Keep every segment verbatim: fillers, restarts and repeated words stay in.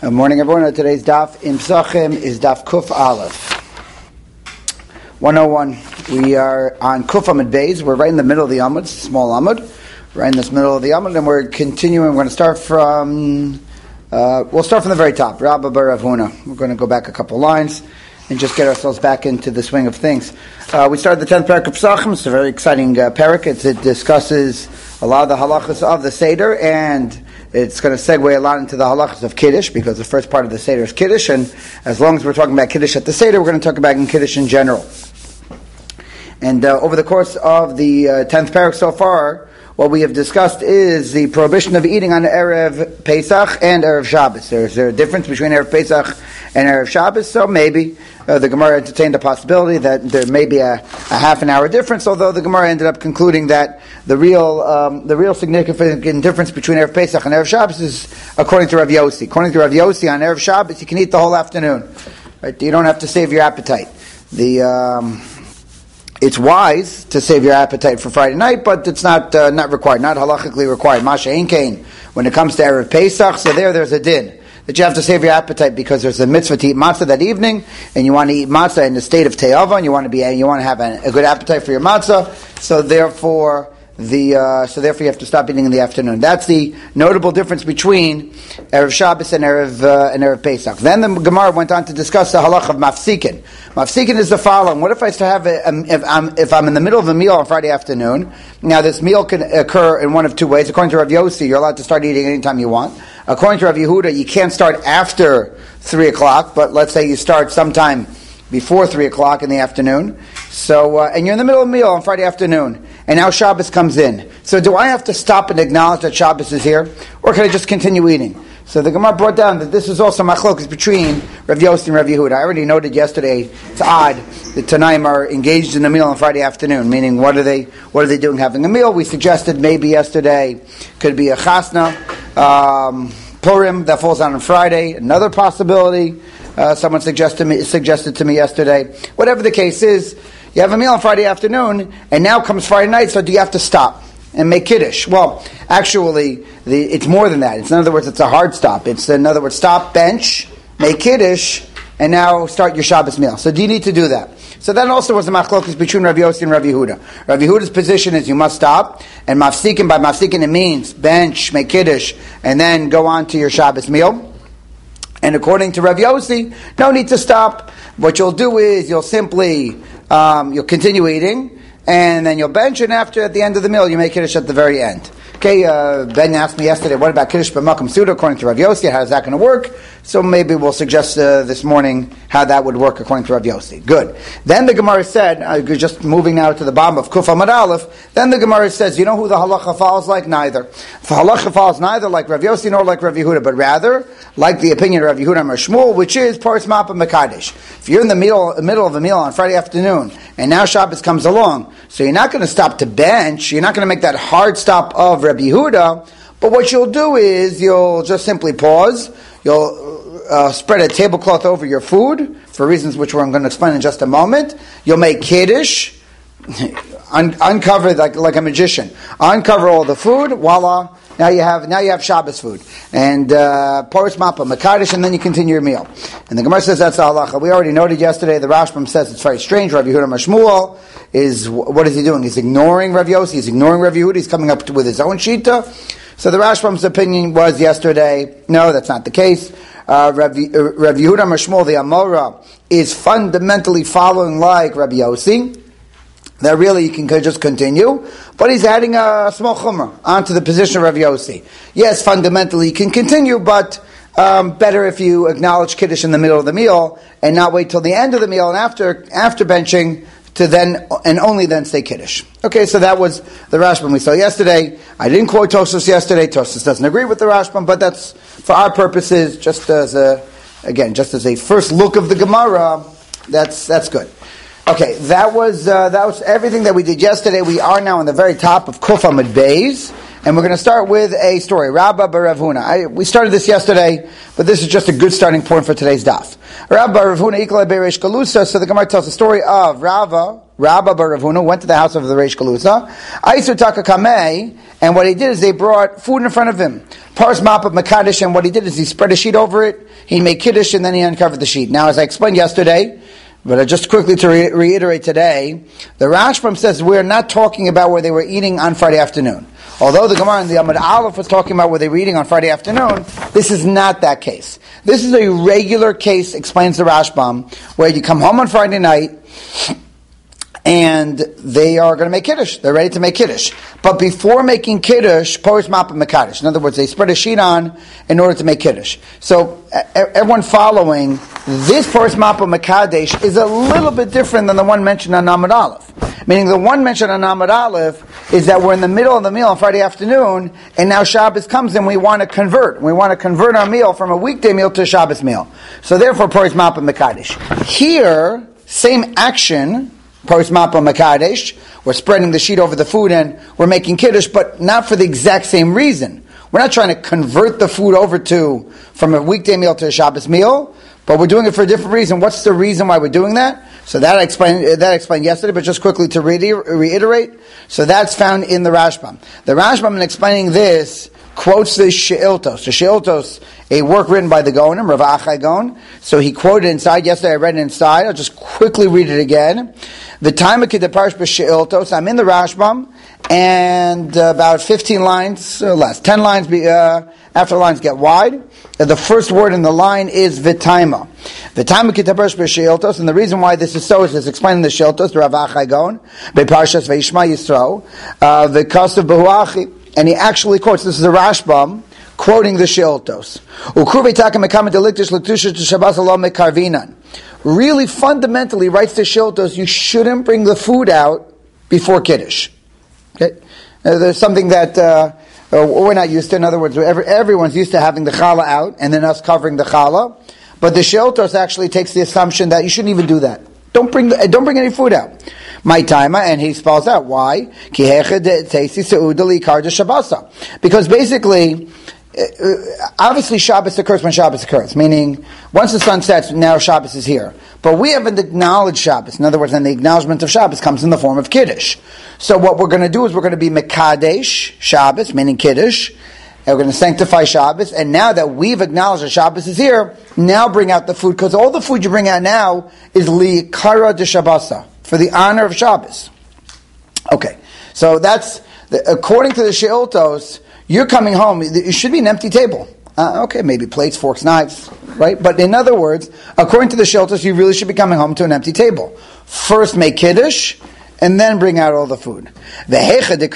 Good morning, everyone. Today's daf in Pesachim is daf Kuf Aleph. one oh one. We are on Kuf Amud Beis. We're right in the middle of the Amud, it's a small Amud. Right in this middle of the Amud, and we're continuing. We're going to start from, uh, we'll start from the very top. Rabba bar Rav Huna. We're going to go back a couple lines and just get ourselves back into the swing of things. Uh, we started the tenth parak of Pesachim. It's a very exciting uh, parak. It's, it discusses a lot of the halachas of the Seder, and it's going to segue a lot into the halachas of Kiddush, because the first part of the Seder is Kiddush, and as long as we're talking about Kiddush at the Seder, we're going to talk about in Kiddush in general. And uh, over the course of the uh, tenth parak so far, what we have discussed is the prohibition of eating on Erev Pesach and Erev Shabbos. There's there a difference between Erev Pesach and Erev Shabbos, so maybe uh, the Gemara entertained the possibility that there may be a, a half an hour difference, although the Gemara ended up concluding that the real um, the real significant difference between Erev Pesach and Erev Shabbos is according to Rav Yossi. According to Rav Yossi, on Erev Shabbos you can eat the whole afternoon. Right? You don't have to save your appetite. The... Um, It's wise to save your appetite for Friday night, but it's not uh, not required, not halachically required. Masha ein kain. When it comes to Erev Pesach, so there, there's a din that you have to save your appetite because there's a mitzvah to eat matzah that evening, and you want to eat matzah in the state of te'ava, and you want to be, you want to have a, a good appetite for your matzah. So therefore, the uh, so therefore you have to stop eating in the afternoon. That's the notable difference between Erev Shabbos and Erev uh, and Erev Pesach. Then the Gemara went on to discuss the halach of mafsikin. Mafsikin is the following: what if I still have a, um, if I'm if I'm in the middle of a meal on Friday afternoon? Now this meal can occur in one of two ways. According to Rav Yossi, you're allowed to start eating anytime you want. According to Rav Yehuda, you can't start after three o'clock, but let's say you start sometime before three o'clock in the afternoon. So uh, and you're in the middle of a meal on Friday afternoon, and now Shabbos comes in. So do I have to stop and acknowledge that Shabbos is here, or can I just continue eating? So the Gemara brought down that this is also machlokas between Rav Yossi and Rav Yehuda. I already noted yesterday, it's odd that Tanaim are engaged in a meal on Friday afternoon, meaning what are they what are they doing having a meal? We suggested maybe yesterday could be a chasna, um, Purim, that falls on Friday, another possibility. Uh, someone suggested to me, suggested to me yesterday. Whatever the case is, you have a meal on Friday afternoon, and now comes Friday night, so do you have to stop and make Kiddush? Well, actually, the, it's more than that. It's, in other words, it's a hard stop. It's, in other words, stop, bench, make Kiddush, and now start your Shabbos meal. So do you need to do that? So that also was a machlokas between Rav Yossi and Rav Yehuda. Rav Yehuda's position is you must stop, and mafsikin, by mafsikin it means bench, make Kiddush, and then go on to your Shabbos meal. And according to Rav Yossi, no need to stop. What you'll do is you'll simply, um, you'll continue eating, and then you'll bench, and after, at the end of the meal, you make Kiddush at the very end. Okay, uh, Ben asked me yesterday, what about Kiddush b'makom suda, according to Rav Yossi, how is that going to work? So maybe we'll suggest uh, this morning how that would work according to Rav Yossi. Good. Then the Gemara said, uh, just moving now to the bottom of Kuf Amud Aleph, then the Gemara says, you know who the halacha follows like? Neither. The halacha follows neither like Rav Yossi nor like Rav Yehuda, but rather like the opinion of Rav Yehuda and Rav Shmuel, which is Paris Mapa Mekadesh. If you're in the middle, middle of a meal on Friday afternoon, and now Shabbos comes along, so you're not going to stop to bench, you're not going to make that hard stop of Rav Yehuda, but what you'll do is you'll just simply pause, you'll uh, spread a tablecloth over your food, for reasons which I'm going to explain in just a moment, you'll make Kiddush, un- uncover like, like a magician, uncover all the food, voila, now you have now you have Shabbos food, and Poris Mapa Mekadesh, and then you continue your meal. And the Gemara says that's the halacha. We already noted yesterday. The Rashbam says it's very strange. Rav Yehuda Mashmuel is what is he doing? He's ignoring Rav Yossi. He's ignoring Rav Yehuda. He's coming up with his own shita. So the Rashbam's opinion was yesterday, no, that's not the case. Uh, Rav, uh, Rav Yehuda Mashmuel, the Amora, is fundamentally following like Rav Yossi. That really you can just continue, but he's adding a small chumrah onto the position of Rav Yossi. Yes, fundamentally you can continue, but um, better if you acknowledge Kiddush in the middle of the meal and not wait till the end of the meal and after after benching to then and only then say Kiddush. Okay, so that was the Rashbam we saw yesterday. I didn't quote Tosfos yesterday. Tosfos doesn't agree with the Rashbam, but that's for our purposes, just as a again, just as a first look of the Gemara. That's that's good. Okay, that was uh, that was everything that we did yesterday. We are now on the very top of Kuf Amud Beis, and we're going to start with a story. Rabba bar Rav Huna. I, we started this yesterday, but this is just a good starting point for today's daf. Rabba bar Rav Huna ikla beirish galusa. So the Gemara tells the story of Rava Rabba bar Rav Huna, went to the house of the Reish Galusa. Aisu taka kamei, and what he did is they brought food in front of him. Paras mapa makadosh, and what he did is he spread a sheet over it, he made kiddush, and then he uncovered the sheet. Now, as I explained yesterday, but just quickly to re- reiterate today, the Rashbam says we're not talking about where they were eating on Friday afternoon. Although the Gemara in the Amud Aleph was talking about where they were eating on Friday afternoon, this is not that case. This is a regular case, explains the Rashbam, where you come home on Friday night, and they are going to make Kiddush. They're ready to make Kiddush. But before making Kiddush, Poris Mapa Mekadosh. In other words, they spread a sheet on in order to make Kiddush. So, everyone following, this Poris Mapa Mekadosh is a little bit different than the one mentioned on Amud Aleph. Meaning the one mentioned on Amud Aleph is that we're in the middle of the meal on Friday afternoon, and now Shabbos comes and we want to convert. We want to convert our meal from a weekday meal to a Shabbos meal. So therefore, Poris Mapa Mekadosh. Here, same action, Poris Mapa Mekadosh, we're spreading the sheet over the food and we're making Kiddush, but not for the exact same reason. We're not trying to convert the food over to, from a weekday meal to a Shabbos meal, but we're doing it for a different reason. What's the reason why we're doing that? So that I explained, that I explained yesterday, but just quickly to reiterate. So that's found in the Rashbam. The Rashbam, in explaining this, quotes the She'iltos. The She'iltos, a work written by the Gaonim, Rav Achai Gaon. So he quoted inside. Yesterday I read it inside. I'll just quickly read it again. The time of Kiddush She'iltos. I'm in the Rashbam, and uh, about fifteen lines or less, ten lines be, uh, after the lines get wide. Uh, the first word in the line is V'taima. V'taima Kiddush She'iltos, and the reason why this is so is it's explaining the She'iltos, the Rav Achai Gaon, Beparshas Ve'ishma Yisro, uh, the Kasav Behuachi. And he actually quotes, this is the Rashbam, quoting the She'iltos. Really fundamentally, writes the She'iltos, you shouldn't bring the food out before Kiddush. Okay? Uh, there's something that uh, uh, we're not used to. In other words, every, everyone's used to having the challah out and then us covering the challah. But the She'iltos actually takes the assumption that you shouldn't even do that. Don't bring the, don't bring any food out. My timer, and he spells out why. Because basically, obviously Shabbos occurs when Shabbos occurs. Meaning, once the sun sets, now Shabbos is here. But we haven't acknowledged Shabbos. In other words, then the acknowledgement of Shabbos comes in the form of Kiddush. So what we're going to do is we're going to be Mekadesh Shabbos, meaning Kiddush. And we're going to sanctify Shabbos. And now that we've acknowledged that Shabbos is here, now bring out the food. Because all the food you bring out now is li kara de Shabbasa, for the honor of Shabbos. Okay, so that's, the, according to the She'iltos, you're coming home, it should be an empty table. Uh, okay, maybe plates, forks, knives, right? But in other words, according to the She'iltos, you really should be coming home to an empty table. First make Kiddush, and then bring out all the food. And then the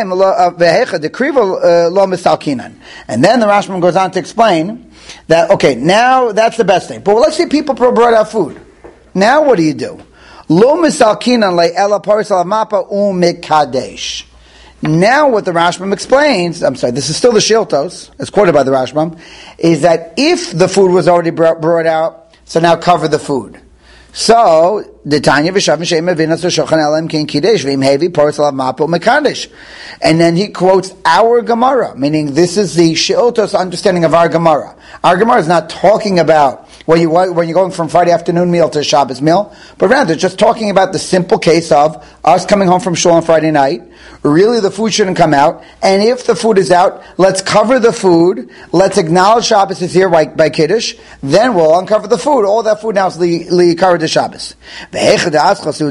Rashbam goes on to explain that, okay, now that's the best thing. But let's say people brought out food. Now what do you do? Lo misalkinan le'ela parisal mapa umikadesh. Now what the Rashbam explains, I'm sorry, this is still the She'iltos, as quoted by the Rashbam, is that if the food was already brought, brought out, so now cover the food. So, the Tanya v'shavim she'em evinas v'shochan elam kin kidesh v'im hevi parisal mapa umikadesh. And then he quotes our Gemara, meaning this is the She'iltos understanding of our Gemara. Our Gemara is not talking about when, you, when you're going from Friday afternoon meal to Shabbos meal, but rather just talking about the simple case of us coming home from shul on Friday night. Really the food shouldn't come out, and if the food is out, let's cover the food, let's acknowledge Shabbos is here by, by Kiddush, then we'll uncover the food. All that food now is li, li kara de Shabbos. And then the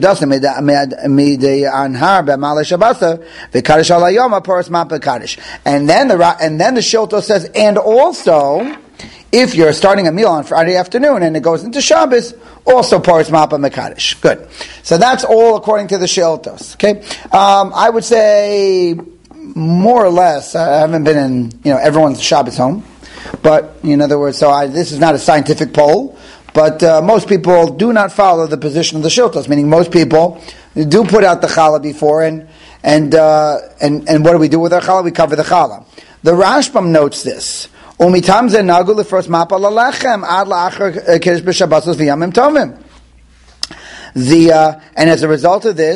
and then the She'iltos says, and also, if you're starting a meal on Friday afternoon and it goes into Shabbos, also Paris Mapa Mekadosh. Good. So that's all according to the She'iltos. Okay? Um, I would say, more or less, I haven't been in, you know, everyone's Shabbos home. But, in other words, so I, this is not a scientific poll, but uh, most people do not follow the position of the She'iltos, meaning most people do put out the challah before, and and uh, and and what do we do with our challah? We cover the challah. The Rashbam notes this. Umitam ze nagu lefros mapa lalechem ad la'achar kiddush b'shabbosos v'yamim tovim. The uh, and as a result of this,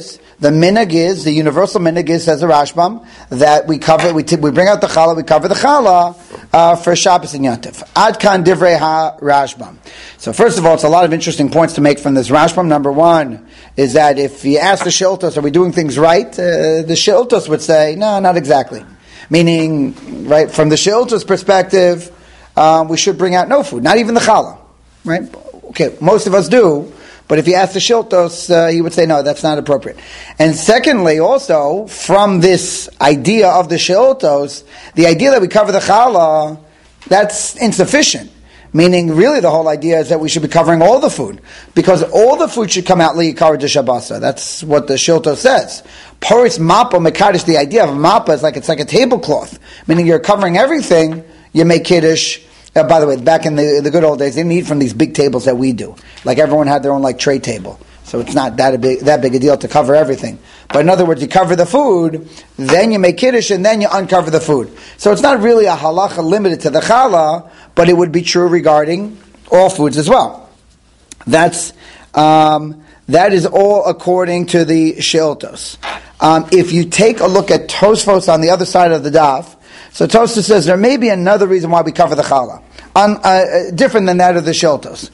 the minhag is, the universal minhag is, says the Rashbam, that we cover, we, t- we bring out the challah, we cover the challah uh, for Shabbos and Yantif. Ad kan divrei ha Rashbam. So first of all, it's a lot of interesting points to make from this Rashbam. Number one is that if you ask the Shiltos, are we doing things right? Uh, the Shiltos would say, no, not exactly. Meaning, right, from the Shiltos perspective, um, we should bring out no food, not even the challah. Right? Okay, most of us do. But if you ask the Shiltos, uh, he would say, no, that's not appropriate. And secondly, also, from this idea of the Shiltos, the idea that we cover the challah, that's insufficient. Meaning, really, the whole idea is that we should be covering all the food. Because all the food should come out li'ikar d'shabasa. That's what the Shiltos says. Poris mappa mekadosh, the idea of a mappa is like, it's like a tablecloth. Meaning you're covering everything, you make kiddush. Uh, by the way, back in the, the good old days, they didn't eat from these big tables that we do. Like everyone had their own like tray table, so it's not that a big that big a deal to cover everything. But in other words, you cover the food, then you make kiddush, and then you uncover the food. So it's not really a halacha limited to the challah, but it would be true regarding all foods as well. That's um, that is all according to the Shiltos. Um, if you take a look at Tosfos on the other side of the daf. So Tosfos says there may be another reason why we cover the challah, un, uh, different than that of the Shiltos.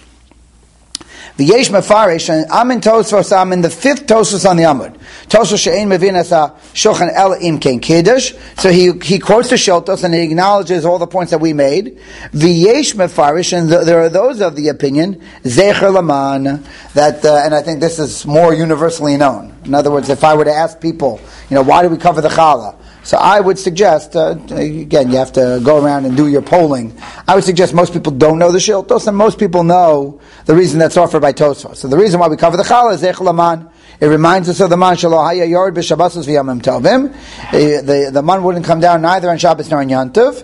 V'yesh mefarish, and I'm in Tosfos, I'm in the fifth Tosfos on the Amud. Tosfos she'ein mevin as a shulchan el im kein kiddush. So he he quotes the Shiltos and he acknowledges all the points that we made. V'yesh mefarish, and th- there are those of the opinion zecher laman that, uh, and I think this is more universally known. In other words, if I were to ask people, you know, why do we cover the challah? So I would suggest, uh, again, you have to go around and do your polling. I would suggest most people don't know the Shiltos, and most people know the reason that's offered by Tosfos. So the reason why we cover the challah is Zeich Laman. It reminds us of the man Shelo Haya Yord b'Shabbosos v'Yamim Tovim. The the man wouldn't come down neither on Shabbos nor on Yantiv.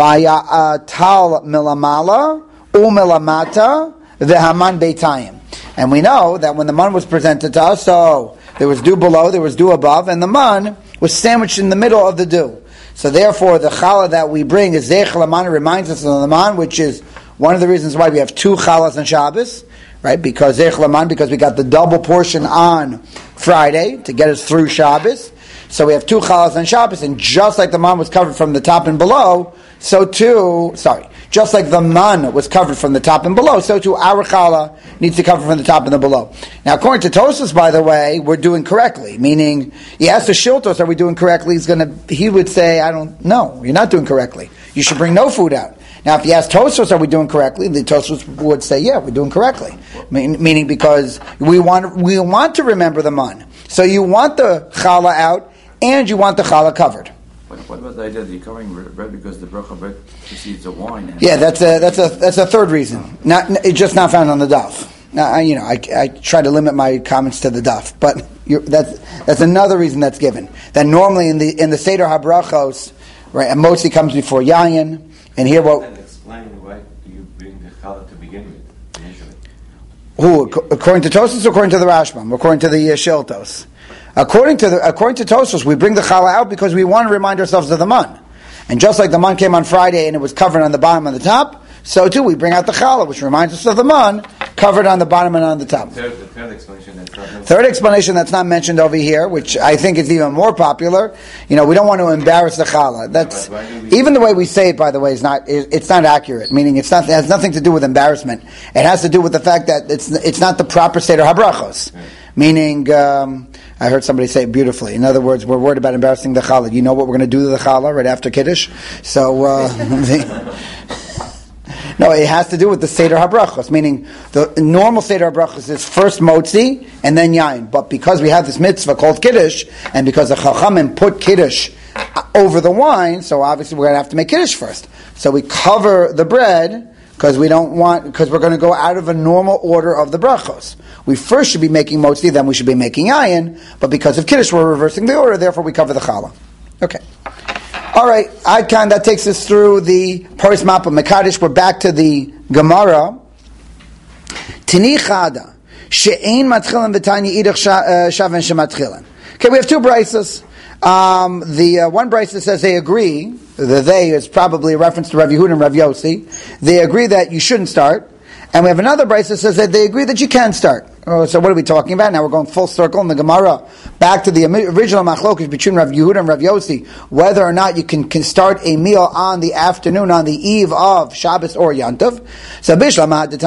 V'Haya Tal Milamala U'Milamata v'Haman Beitayim. And we know that when the man was presented to us, so there was dew below, there was dew above, and the man was sandwiched in the middle of the dew. So therefore, the challah that we bring is Zeich Laman. It reminds us of the man, which is one of the reasons why we have two challahs on Shabbos, right? Because Zeich Laman, because we got the double portion on Friday to get us through Shabbos. So we have two challahs on Shabbos, and just like the man was covered from the top and below, so too, sorry, just like the man was covered from the top and below, so too our challah needs to cover from the top and the below. Now, according to Tosfos, by the way, we're doing correctly. Meaning, he asked the Shiltos, "Are we doing correctly?" He's going to, he would say, "I don't know. You're not doing correctly. You should bring no food out." Now, if you ask Tosfos, "Are we doing correctly?" the Tosfos would say, "Yeah, we're doing correctly." Mean, meaning, because we want we want to remember the man. So you want the challah out, and you want the challah covered. What, what about the idea that you're covering bread because the bracha bread precedes the wine? And yeah, that's a that's a that's a third reason. Not it's just not found on the daf. Now, I, you know, I, I try to limit my comments to the daf, but you're, that's that's another reason that's given. That normally in the in the Seder HaBrachos, right, and mostly comes before Yayin, and here what? And explain why do you bring the challah to begin with initially? Who, according to Tosfos or according to the Rashbam, according to the uh, Shiltos? According to the, according to Tosfos, we bring the challah out because we want to remind ourselves of the man. And just like the man came on Friday and it was covered on the bottom and the top, so too we bring out the challah, which reminds us of the man, covered on the bottom and on the top. Third, the third explanation that's not mentioned. Third explanation that's not mentioned over here, which I think is even more popular. You know, we don't want to embarrass the challah. That's even the way we say it. By the way, is not it's not accurate. Meaning, it's not it has nothing to do with embarrassment. It has to do with the fact that it's it's not the proper Seder HaBrachos. Yeah. Meaning, um, I heard somebody say it beautifully. In other words, we're worried about embarrassing the challah. You know what we're going to do to the challah right after Kiddush? So, uh, no, it has to do with the Seder HaBrachos. Meaning, the normal Seder HaBrachos is first motzi and then yain. But because we have this mitzvah called Kiddush, and because the Chachamim put Kiddush over the wine, so obviously we're going to have to make Kiddush first. So we cover the bread, because we don't want, because we're going to go out of a normal order of the brachos. We first should be making motzi, then we should be making yayin, but because of Kiddush, we're reversing the order, therefore we cover the challah. Okay. All right, Adkan, that takes us through the Paris Mappa Mekadesh. We're back to the Gemara. Tini chada, she'ein matchilan v'tanya idach shaven shematchilan. Okay, we have two brises. Um, the uh, one brisa says they agree, the they is probably a reference to Rav Yehuda and Rav Yossi. They agree that you shouldn't start. And we have another brisa that says that they agree that you can start. Oh, so what are we talking about? Now we're going full circle in the Gemara. Back to the original machlokas between Rav Yehuda and Rav Yossi, whether or not you can, can start a meal on the afternoon, on the eve of Shabbos or Yantov. So the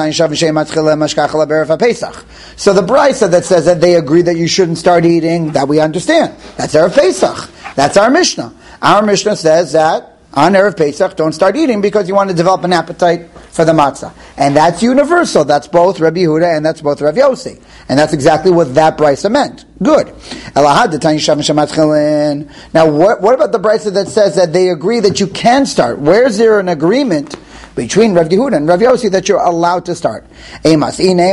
Brisa that says that they agree that you shouldn't start eating, that we understand. That's Erev Pesach. That's our Mishnah. Our Mishnah says that on Erev Pesach, don't start eating because you want to develop an appetite for the matzah. And that's universal. That's both Rabbi Yehuda and that's both Rav Yossi. And that's exactly what that brisa meant. Good. Now, what, what about the brisa that says that they agree that you can start? Where's there an agreement between Rav Yehuda and Rav Yossi that you're allowed to start? Now, on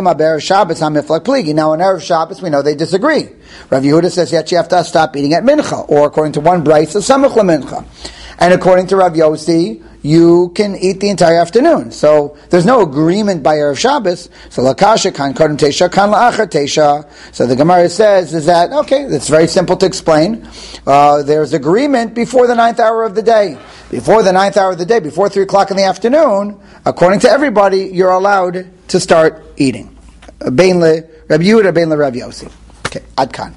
Erev Shabbos, we know they disagree. Rav Yehuda says that you have to stop eating at mincha, or according to one brisa, samach lemincha. And according to Rav Yossi, you can eat the entire afternoon. So there's no agreement by Erev Shabbos. So lakasha kan kodem teisha kan la'achar teisha. So the Gemara says is that okay? It's very simple to explain. Uh, there's agreement before the ninth hour of the day. Before the ninth hour of the day, before three o'clock in the afternoon, according to everybody, you're allowed to start eating. Bein le Rabbi Yehuda, bein le Rav Yossi. Okay, ad kan.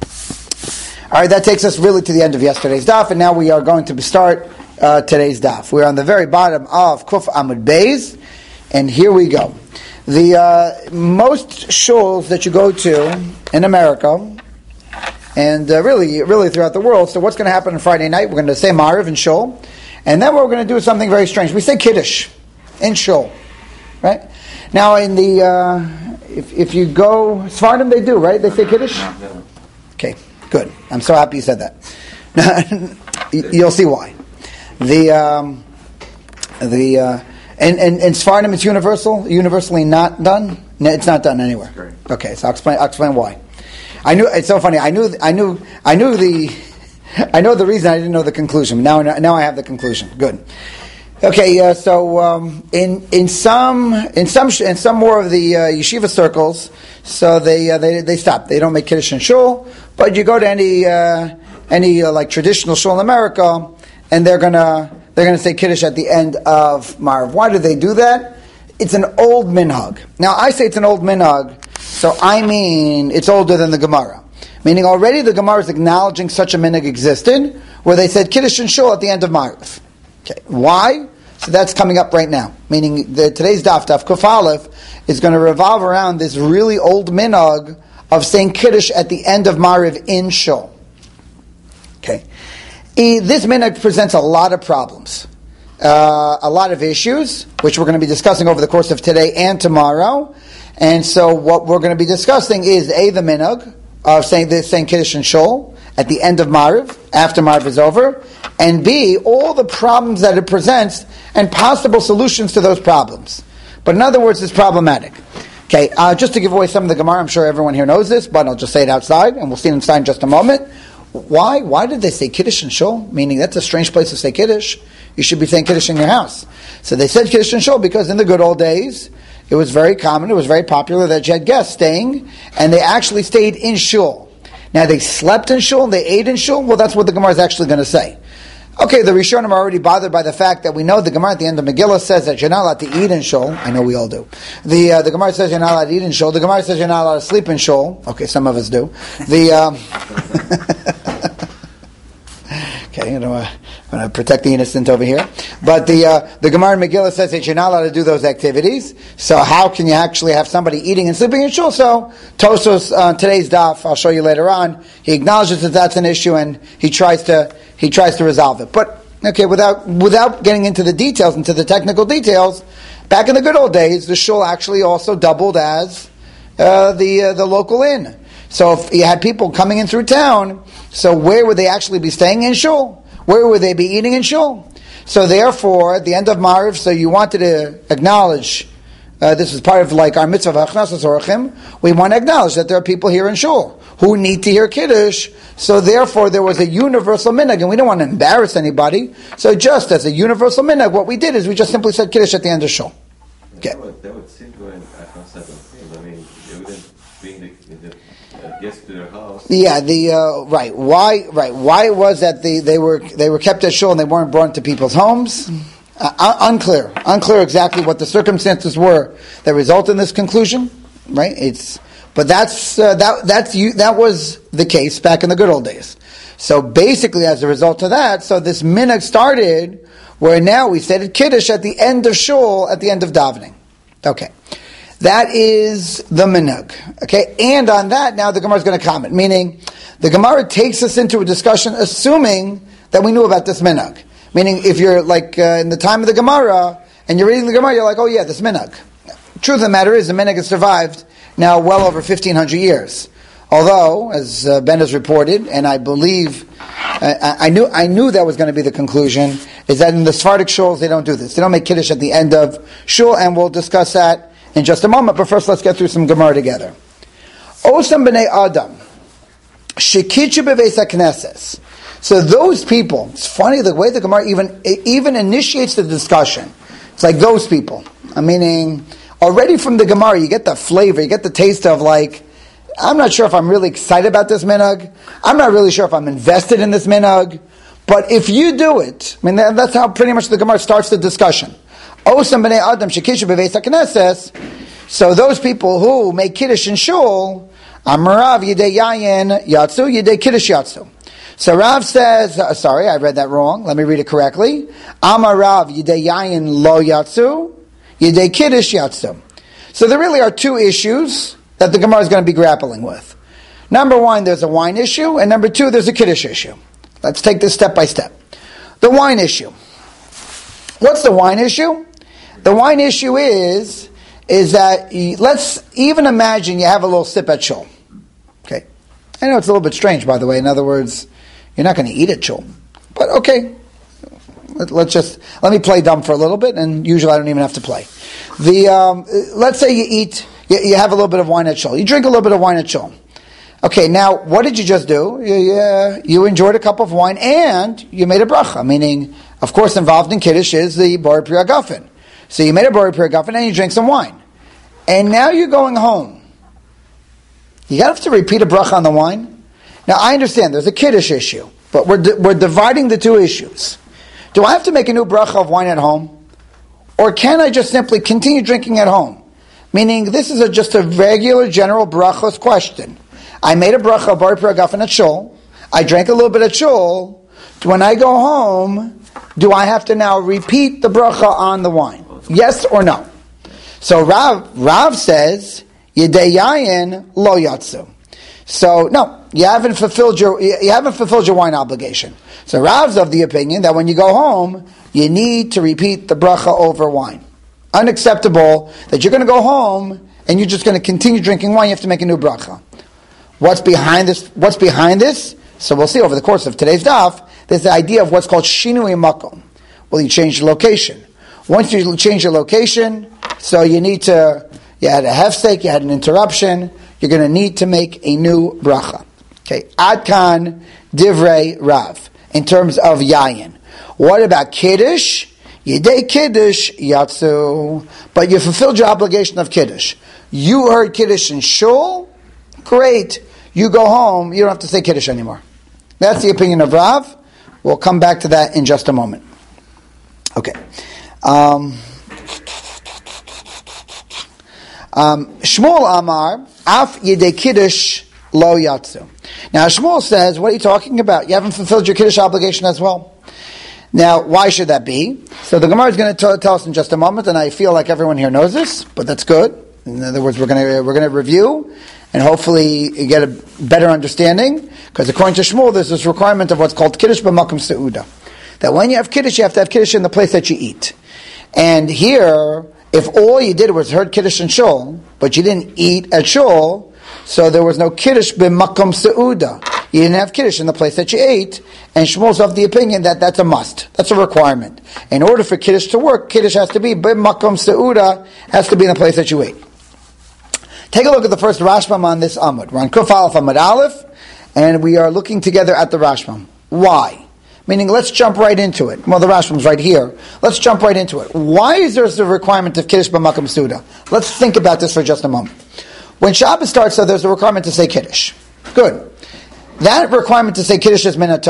All right, that takes us really to the end of yesterday's daf, and now we are going to start uh, today's daf. We're on the very bottom of Kuf Amud Beis, and here we go. The uh, most shuls that you go to in America, and uh, really, really throughout the world. So, what's going to happen on Friday night? We're going to say Mariv and Shul, and then what we're going to do is something very strange. We say Kiddush in Shul, right? Now, in the uh, if if you go Sephardim, they do, right? They say Kiddush. Okay. Good. I'm so happy you said that. You'll see why. The um, the uh, and and and Sephardim, it's universal, universally not done. No, it's not done anywhere. Great. Okay, so I'll explain. I'll explain why. I knew it's so funny. I knew. I knew. I knew the. I know the reason. I didn't know the conclusion. Now, now I have the conclusion. Good. Okay, uh, so um, in in some in some in some more of the uh, yeshiva circles, so they uh, they they stop. They don't make kiddush in shul, but you go to any uh, any uh, like traditional shul in America, and they're gonna they're gonna say kiddush at the end of Marv. Why do they do that? It's an old minhag. Now I say it's an old minhag, so I mean it's older than the Gemara. Meaning already the Gemara is acknowledging such a minhag existed, where they said kiddush in shul at the end of Marv. Okay, why? So that's coming up right now. Meaning the, today's daf, daf Kuf Aleph, is going to revolve around this really old minhag of saying Kiddush at the end of Mariv in Shul. Okay. E, this minhag presents a lot of problems. Uh, a lot of issues, which we're going to be discussing over the course of today and tomorrow. And so what we're going to be discussing is A, the minhag of saying, this, saying Kiddush in Shul at the end of Mariv, after Mariv is over, and B, all the problems that it presents and possible solutions to those problems. But in other words, it's problematic. Okay, uh, just to give away some of the Gemara, I'm sure everyone here knows this, but I'll just say it outside, and we'll see it inside in just a moment. Why? Why did they say Kiddush in Shul? Meaning that's a strange place to say Kiddush. You should be saying Kiddush in your house. So they said Kiddush in Shul because in the good old days, it was very common, it was very popular that you had guests staying, and they actually stayed in Shul. Now they slept in Shul, they ate in Shul, well that's what the Gemara is actually going to say. Okay, the Rishonim are already bothered by the fact that we know the Gemara at the end of Megillah says that you're not allowed to eat in Shul. I know we all do. The uh, the Gemara says you're not allowed to eat in Shul. The Gemara says you're not allowed to sleep in Shul. Okay, some of us do. The um, okay, you know, uh, I'm going to protect the innocent over here. But the uh, the Gemara in Megillah says that you're not allowed to do those activities. So how can you actually have somebody eating and sleeping in Shul? So Tosos, uh, today's daf, I'll show you later on, he acknowledges that that's an issue and he tries to he tries to resolve it. But okay, without without getting into the details, into the technical details, back in the good old days, the Shul actually also doubled as uh, the uh, the local inn. So if you had people coming in through town, so where would they actually be staying in Shul? Where would they be eating in Shul? So therefore, at the end of Mariv, so you wanted to acknowledge, uh, this is part of like our mitzvah of Hachnasas Orachim, we want to acknowledge that there are people here in Shul who need to hear Kiddush, so therefore there was a universal minhag, and we don't want to embarrass anybody, so just as a universal minhag, what we did is we just simply said Kiddush at the end of Shul. Okay. That would, that would seem to an Hachnasas. I mean, they wouldn't bring the, the uh, guests to their house. Yeah, the uh, right. Why? Right. Why was that the they were they were kept at Shul and they weren't brought into people's homes? Uh, un- unclear. Unclear exactly what the circumstances were that result in this conclusion. Right. It's But that's uh, that that's you, that was the case back in the good old days. So basically, as a result of that, so this minhag started where now we stated kiddush at the end of shul, at the end of davening. Okay, that is the minhag. Okay, and on that now the Gemara is going to comment, meaning the Gemara takes us into a discussion assuming that we knew about this minhag. Meaning, if you're like uh, in the time of the Gemara and you're reading the Gemara, you're like, oh yeah, this minhag. Truth of the matter is, the minhag has survived now well over fifteen hundred years. Although, as uh, Ben has reported, and I believe, uh, I, I knew I knew that was going to be the conclusion, is that in the Sephardic shuls they don't do this. They don't make kiddush at the end of shul, and we'll discuss that in just a moment. But first, let's get through some Gemara together. Osam b'nei Adam, shekitchu b'veis hakneses. So those people, it's funny the way the Gemara even even initiates the discussion. It's like those people. I'm meaning, already from the Gemara, you get the flavor, you get the taste of like, I'm not sure if I'm really excited about this minhag. I'm not really sure if I'm invested in this minhag. But if you do it, I mean, that's how pretty much the Gemara starts the discussion. Osam b'nei Adam shekishu b'veis hakneses. So those people who make kiddush in shul, Amarav yidei yayin yatsu, yidei kiddush yatsu. So Rav says, uh, sorry, I read that wrong. Let me read it correctly. Amarav yidei yayin lo yatsu, yidei kiddush yatsu. So there really are two issues that the Gemara is going to be grappling with. Number one, there's a wine issue, and number two, there's a kiddush issue. Let's take this step by step. The wine issue. What's the wine issue? The wine issue is, is that, let's even imagine you have a little sip at shul. Okay. I know it's a little bit strange, by the way. In other words, you're not going to eat at shul. But okay. Let, let's just, let me play dumb for a little bit, and usually I don't even have to play. The, um, let's say you eat, you, you have a little bit of wine at shul. You drink a little bit of wine at shul. Okay, now, what did you just do? You, you, you enjoyed a cup of wine, and you made a bracha, meaning, of course, involved in kiddush is the Bori Pri Hagafen. So you made a Bori Pri Hagafen, and you drank some wine. And now you're going home. You have to repeat a bracha on the wine? Now, I understand there's a kiddush issue, but we're di- we're dividing the two issues. Do I have to make a new bracha of wine at home? Or can I just simply continue drinking at home? Meaning, this is a, just a regular general brachos question. I made a bracha of Bori Pri Hagafen at shul. I drank a little bit at shul. When I go home, do I have to now repeat the bracha on the wine? Yes or no? So Rav, Rav says, Yedei yayin lo yatsu. So no, you haven't fulfilled your you haven't fulfilled your wine obligation. So Rav's of the opinion that when you go home, you need to repeat the bracha over wine. Unacceptable that you're going to go home and you're just going to continue drinking wine. You have to make a new bracha. What's behind this? What's behind this? So we'll see over the course of today's daf. There's the idea of what's called shinui makom. Well, you change the location. Once you change your location, so you need to. You had a hefsek, you had an interruption. You're going to need to make a new bracha. Okay, Adkan divrei Rav in terms of yayin. What about kiddush? Yedei kiddush yatsu. But you fulfilled your obligation of kiddush. You heard kiddush in shul. Great. You go home. You don't have to say kiddush anymore. That's the opinion of Rav. We'll come back to that in just a moment. Okay. Um, um, Shmuel Amar. Af yedei kiddush lo yatsu. Now Shmuel says, what are you talking about? You haven't fulfilled your kiddush obligation as well. Now, why should that be? So the Gemara is going to tell us in just a moment, and I feel like everyone here knows this, but that's good. In other words, we're going to we're going to review and hopefully get a better understanding, because according to Shmuel, there's this requirement of what's called kiddush b'makom seuda, that when you have kiddush, you have to have kiddush in the place that you eat. And here, if all you did was heard kiddush in shul, but you didn't eat at shul, so there was no kiddush b'makom seuda. You didn't have kiddush in the place that you ate, and Shmuel's of the opinion that that's a must. That's a requirement. In order for kiddush to work, kiddush has to be b'makom seuda, has to be in the place that you ate. Take a look at the first Rashbam on this Amud. We're on Kuf Aleph Amud Aleph, and we are looking together at the Rashbam. Why? Meaning, let's jump right into it. Well, the Rashbam's right here. Let's jump right into it. Why is there the requirement of Kiddush b'makom seuda? Let's think about this for just a moment. When Shabbos starts, so there's a requirement to say Kiddush. Good. That requirement to say Kiddush is min Torah.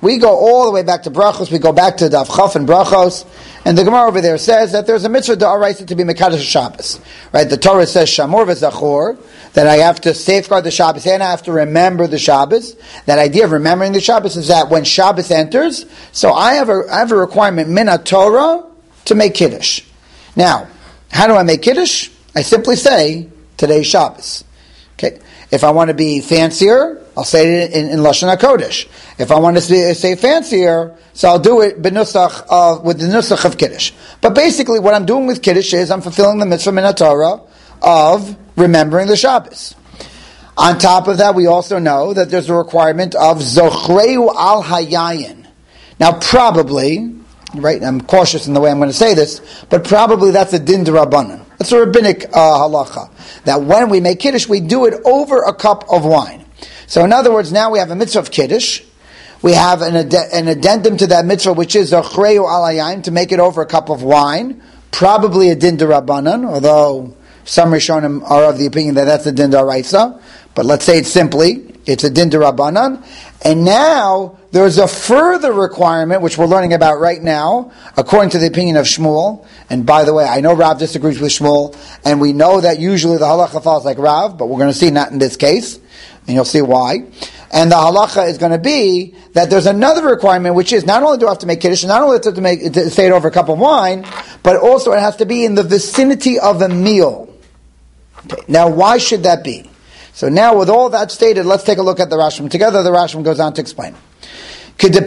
we go all the way back to Brachos, we go back to Daf Chaf and Brachos, and the Gemara over there says that there's a mitzvah d'oraisa to be Mekadosh Shabbos. Right? The Torah says, Shamor v'zachor, that I have to safeguard the Shabbos and I have to remember the Shabbos. That idea of remembering the Shabbos is that when Shabbos enters, so I have a, I have a requirement, min Torah, to make Kiddush. Now, how do I make Kiddush? I simply say, today's Shabbos. Okay. If I want to be fancier, I'll say it in, in Lashon HaKodesh. If I want to say, say fancier, so I'll do it benusach of, with the nusach of Kiddush. But basically what I'm doing with Kiddush is I'm fulfilling the mitzvah min Torah of remembering the Shabbos. On top of that, we also know that there's a requirement of Zochreu al Hayayin. Now probably, right, I'm cautious in the way I'm going to say this, but probably that's a din d'Rabbanan. That's a rabbinic uh, halacha. That when we make Kiddush, we do it over a cup of wine. So in other words, now we have a mitzvah of Kiddush. We have an, ad- an addendum to that mitzvah, which is Zochreu al Hayayin, to make it over a cup of wine. Probably a din d'Rabbanan, although some Rishonim are of the opinion that that's a din d'Oraisa. But let's say it simply, it's a din d'Rabbanan. And now, there's a further requirement, which we're learning about right now, according to the opinion of Shmuel. And by the way, I know Rav disagrees with Shmuel, and we know that usually the halacha falls like Rav, but we're going to see not in this case, and you'll see why. And the halacha is going to be that there's another requirement, which is not only do I have to make Kiddush, not only do I have to, make, to say it over a cup of wine, but also it has to be in the vicinity of a meal. Okay. Now, why should that be? So now, with all that stated, let's take a look at the Rashbam. Together, the Rashbam goes on to explain. So the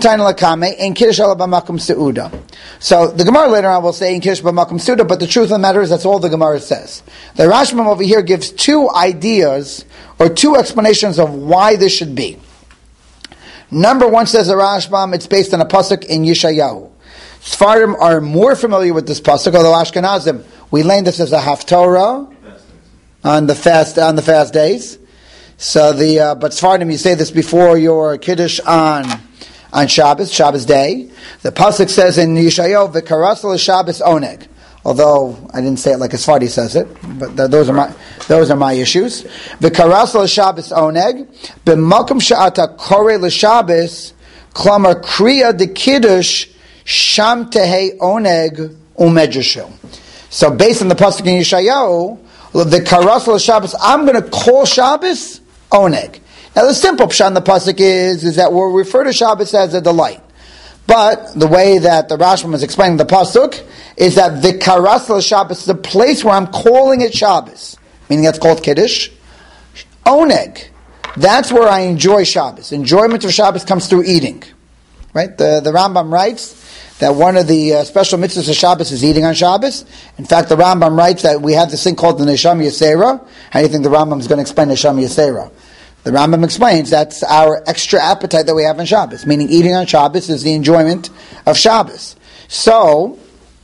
Gemara later on will say in Kiddush b'makom seuda, but the truth of the matter is that's all the Gemara says. The Rashbam over here gives two ideas or two explanations of why this should be. Number one, says the Rashbam, it's based on a pasuk in Yeshayahu. Sfarim are more familiar with this pasuk, although Ashkenazim, we learn this as a haftorah on the fast on the fast days. So the uh, but Sfardim, you say this before your Kiddush on on Shabbos, Shabbos day. The pasuk says in Yeshayahu, "V'karasel Shabbos oneg." Although I didn't say it like a Sfardi says it, but th- those are my those are my issues. V'karasel Shabbos oneg b'makom she'ata korei l'Shabbos klamar kriya de Kiddush sham tehei oneg umedrashil. So based on the pasuk in Yeshayahu, the karasel Shabbos, I'm going to call Shabbos oneg. Now the simple pshat in the pasuk is, is that we'll refer to Shabbos as a delight. But the way that the Rashbam is explaining the pasuk is that the karasel Shabbos is the place where I'm calling it Shabbos, meaning that's called Kiddush. Oneg, that's where I enjoy Shabbos. Enjoyment of Shabbos comes through eating. Right? The, the Rambam writes that one of the uh, special mitzvahs of Shabbos is eating on Shabbos. In fact, the Rambam writes that we have this thing called the Neshama Yisera. How do you think the Rambam is going to explain Neshama Yisera? The Rambam explains that's our extra appetite that we have on Shabbos, meaning eating on Shabbos is the enjoyment of Shabbos. So,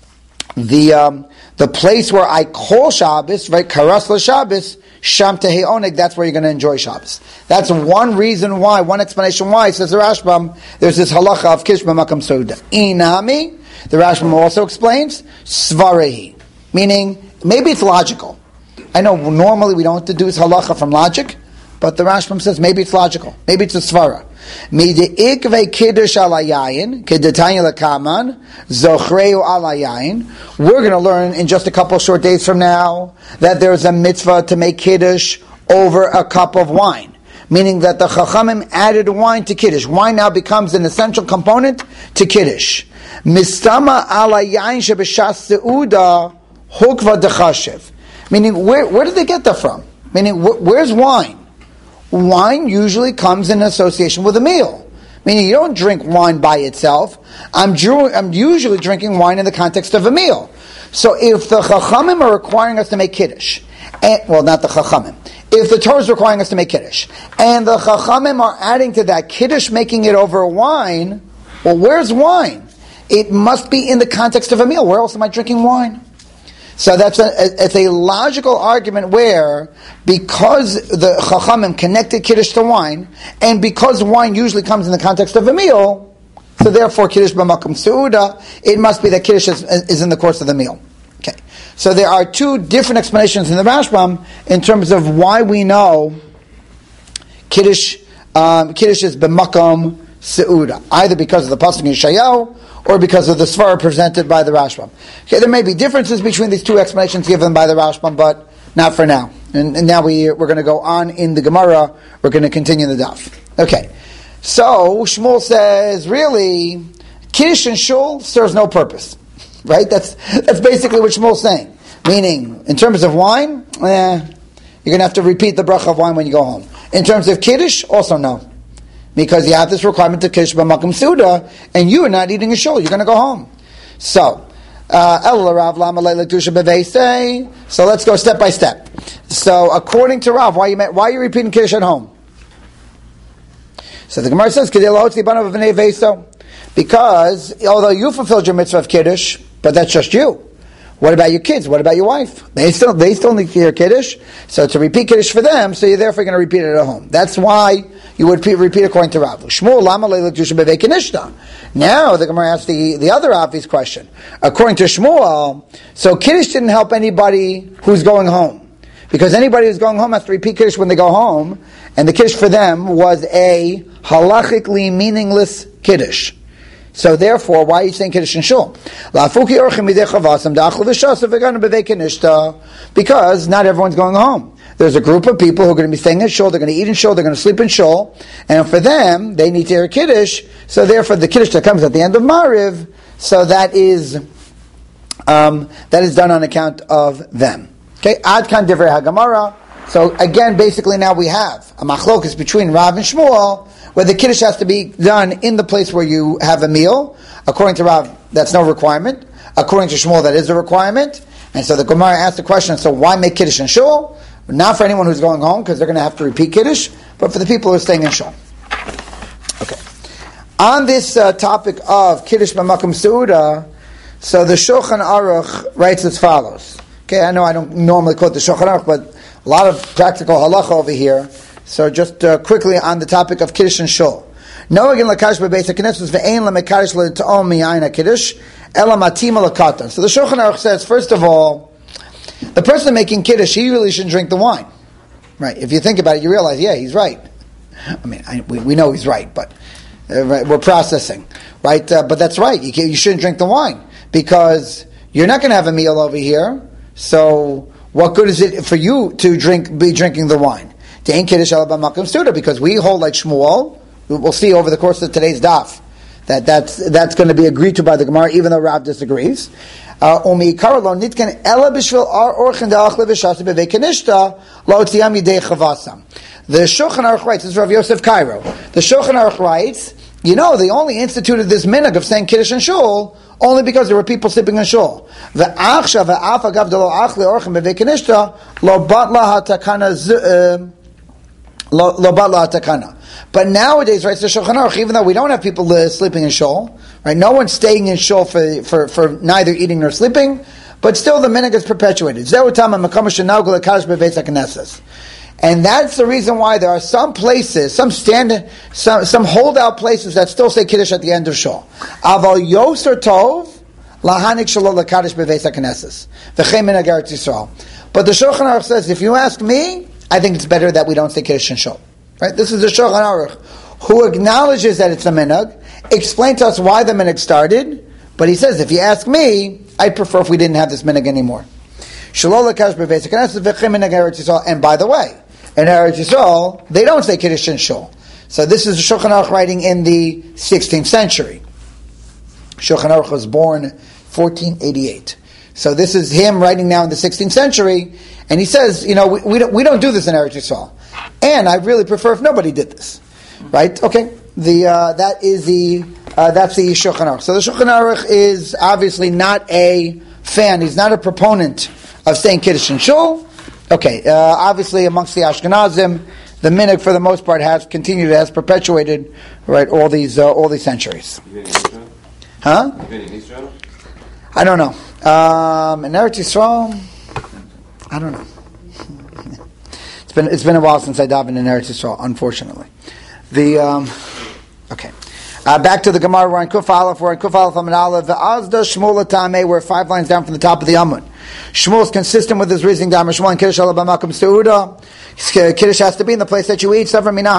the um, the place where I call Shabbos, right, Karas LaShabbos, Sham Tehei Oneg, that's where you're going to enjoy Shabbos. That's one reason why, one explanation why, says the Rashbam, there's this halacha of Kish b'makam seuda. Inami, the Rashbam also explains, Svarehi, meaning, maybe it's logical. I know normally we don't deduce halacha from logic, but the Rashbam says maybe it's logical. Maybe it's a svara. Mi'de'ikvei kiddush alayayin, kedetanya lakaman, zochreu alayayin. We're going to learn in just a couple short days from now that there's a mitzvah to make kiddush over a cup of wine. Meaning that the Chachamim added wine to kiddush. Wine now becomes an essential component to kiddush. Mistama alayayin shebeshas seuda hukva dechashev. Meaning, where, where did they get that from? Meaning, wh- where's wine? Wine usually comes in association with a meal. Meaning you don't drink wine by itself. I'm, drew, I'm usually drinking wine in the context of a meal. So if the Chachamim are requiring us to make Kiddush, and, well, not the Chachamim, if the Torah is requiring us to make Kiddush, and the Chachamim are adding to that Kiddush, making it over wine, well, where's wine? It must be in the context of a meal. Where else am I drinking wine? So that's a, it's a logical argument where, because the Chachamim connected Kiddush to wine, and because wine usually comes in the context of a meal, so therefore Kiddush b'makom seuda, it must be that Kiddush is, is in the course of the meal. Okay. So there are two different explanations in the Rashbam in terms of why we know Kiddush, um, Kiddush is b'makom Seuda, either because of the pasuk in Yeshayahu or because of the svara presented by the Rashbam. Okay, there may be differences between these two explanations given by the Rashbam, but not for now. And, and now we, we're going to go on in the Gemara. We're going to continue the daf. Okay, so Shmuel says, really, Kiddush and Shul serves no purpose. Right? That's that's basically what Shmuel's saying. Meaning, in terms of wine, eh, you're going to have to repeat the bracha of wine when you go home. In terms of Kiddush, also no. Because you have this requirement to Kiddush b'makom Suda, and you are not eating a shul, you're going to go home. So, uh, so let's go step by step. So, according to Rav, why are you, why are you repeating Kiddush at home? So the Gemara says, because although you fulfilled your mitzvah of Kiddush, but that's just you. What about your kids? What about your wife? They still they still need to hear Kiddush. So to repeat Kiddush for them, so you're therefore going to repeat it at home. That's why you would repeat, repeat according to Rav. Shmuel lama le'ledusha bevei. Now the Gemara asks the, the other obvious question. According to Shmuel, so Kiddush didn't help anybody who's going home. Because anybody who's going home has to repeat Kiddush when they go home, and the Kiddush for them was a halachically meaningless Kiddush. So therefore, why are you saying Kiddush and Shul? Because not everyone's going home. There's a group of people who are going to be staying in Shul, they're going to eat in Shul, they're going to sleep in Shul, and for them, they need to hear Kiddush, so therefore the Kiddush that comes at the end of Mariv, so that is um, that is done on account of them. Okay, Ad Kan Divrei HaGemara. So again, basically now we have a machlokus between Rav and Shmuel, where the Kiddush has to be done in the place where you have a meal. According to Rav, that's no requirement. According to Shmuel, that is a requirement. And so the Gemara asked the question, so why make Kiddush in Shul? Not for anyone who's going home, because they're going to have to repeat Kiddush, but for the people who are staying in Shul. Okay. On this uh, topic of Kiddush b'makom Seuda, so the Shulchan Aruch writes as follows. Okay, I know I don't normally quote the Shulchan Aruch, but a lot of practical halacha over here. So just uh, quickly on the topic of Kiddush and Shul. Noagin lakadosh bebeis haknesses ve'ein lemekadosh le'ta'om miyayin hakiddush ela matima lakatan. So the Shulchan Aruch says, first of all, the person making Kiddush, he really shouldn't drink the wine. Right? If you think about it, you realize, yeah, he's right. I mean, I, we, we know he's right, but uh, right, we're processing. Right? Uh, but that's right. You, can, you shouldn't drink the wine because you're not going to have a meal over here. So what good is it for you to drink, be drinking the wine? Because we hold like Shmuel, we'll see over the course of today's daf that that's that's going to be agreed to by the Gemara, even though Rav disagrees. Uh, the Shulchan Aruch writes, this is Rav Yosef Cairo. The Shulchan Aruch writes, you know, they only instituted this minhag of saying Kiddush and Shul only because there were people sleeping in Shul. But nowadays, right, so Shulchan Aruch, even though we don't have people uh, sleeping in Shul, right, no one's staying in Shul for, for, for neither eating nor sleeping, but still the minhag is perpetuated. And that's the reason why there are some places, some stand, some, some holdout places that still say Kiddush at the end of Shul. Aval yoser tov lahanik shalol lakadosh beveis haknesses v'chein minhag Eretz Yisrael. But the Shulchan Aruch says, if you ask me, I think it's better that we don't say Kiddush in Shul. Right? This is the Shulchan Aruch who acknowledges that it's a minhag, explain to us why the minhag started, but he says, if you ask me, I'd prefer if we didn't have this minhag anymore. Shalol lakadosh beveis haknesses v'chein minhag Eretz Yisrael. And by the way, in Eretz Yisrael, they don't say Kiddush in Shul. So this is the Shulchan Aruch writing in the sixteenth century. Shulchan Aruch was born fourteen eighty-eight. So this is him writing now in the sixteenth century, and he says, you know, we, we don't we don't do this in Eretz Yisrael, and I really prefer if nobody did this, right? Okay, the uh, that is the uh, that's the Shulchan Aruch. So the Shulchan Aruch is obviously not a fan; he's not a proponent of saying Kiddush in Shul. Okay, uh, obviously amongst the Ashkenazim, the minhag for the most part has continued, has perpetuated, right, all these uh, all these centuries. Huh? I don't know. Um, in Eretz Yisrael, I don't know. It's been it's been a while since I davened in Eretz Yisrael, unfortunately. The um, okay. Uh, back to the Gemara. We're in Kuf Aleph. We're in Kuf Aleph Amid Aleph. The Azda Shmuel Tameh. We're five lines down from the top of the Amud. Shmuel is consistent with his reasoning. Damar Shmuel and Kiddush ala b'makom seuda. Kiddush has to be in the place that you eat.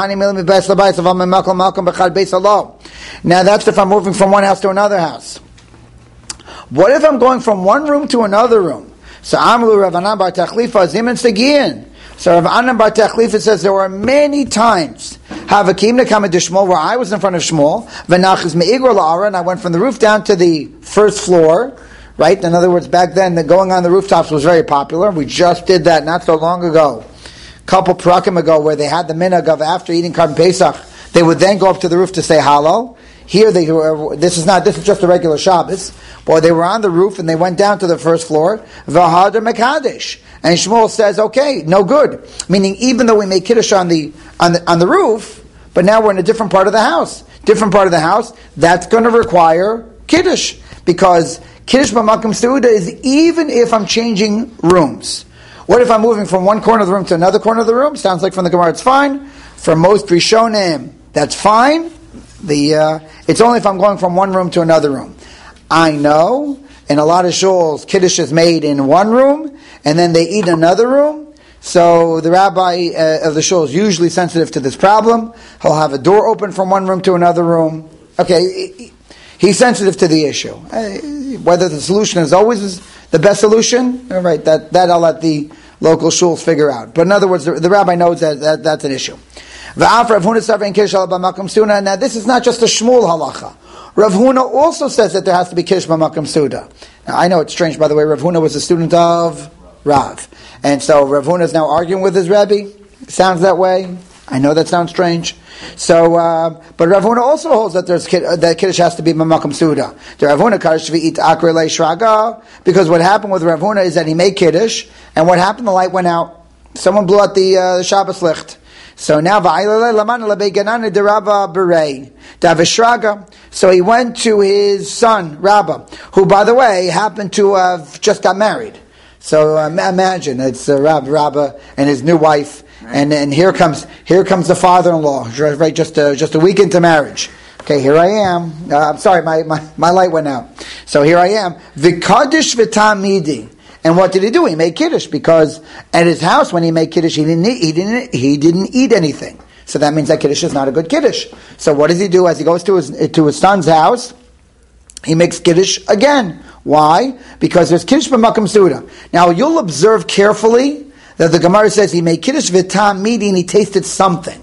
Now that's if I'm moving from one house to another house. What if I'm going from one room to another room? So Amru Rav Anan bar Techlifa Zimin Segiyin. So Rav Anan bar Techlifa says there were many times Havakim Nekama de Shmuel where I was in front of Shmuel. V'nachis me'igro la'ara, and I went from the roof down to the first floor. Right? In other words, back then, the going on the rooftops was very popular. We just did that not so long ago. A couple prakim ago, where they had the minhag of after eating Karban Pesach, they would then go up to the roof to say Hallel. Here, they were, this is not, this is just a regular Shabbos. Boy, they were on the roof and they went down to the first floor. V'hadar mekadesh. And Shmuel says, okay, no good. Meaning, even though we make Kiddush on the, on the, on the roof, but now we're in a different part of the house. Different part of the house, that's going to require Kiddush. Because Kiddush b'makom seuda is even if I'm changing rooms. What if I'm moving from one corner of the room to another corner of the room? Sounds like from the Gemara it's fine. For most Rishonim, that's fine. The uh, it's only if I'm going from one room to another room. I know in a lot of shuls, Kiddush is made in one room and then they eat in another room. So the rabbi uh, of the shul is usually sensitive to this problem. He'll have a door open from one room to another room. Okay. He's sensitive to the issue. Whether the solution is always the best solution, all right, that, that I'll let the local shuls figure out. But in other words, the, the rabbi knows that, that that's an issue. Now this is not just a Shmuel halacha. Rav Huna also says that there has to be Kiddush b'makom seuda. Now I know it's strange, by the way, Rav Huna was a student of Rav. And so Rav Huna is now arguing with his Rebbe. Sounds that way. I know that sounds strange. So, uh, but Rav Huna also holds that there's uh, that Kiddush has to be b'makom seuda. The Rav Huna kar shvi'it akre leishraga, because what happened with Rav Huna is that he made Kiddush, and what happened? The light went out. Someone blew out the uh, Shabbos licht. So now So he went to his son Rabba, who, by the way, happened to have just got married. So uh, imagine it's uh, Rab Rabba and his new wife. And and here comes here comes the father-in-law, right? Just a, just a week into marriage. Okay, here I am. Uh, I'm sorry, my, my, my light went out. So here I am. V'kadosh v'tamidi. And what did he do? He made Kiddush because at his house when he made Kiddush, he didn't eat, he didn't he didn't eat anything. So that means that Kiddush is not a good Kiddush. So what does he do as he goes to his to his son's house? He makes Kiddush again. Why? Because there's Kiddush b'makom seuda. Now you'll observe carefully that the Gemara says he made Kiddush v'tam midi and he tasted something.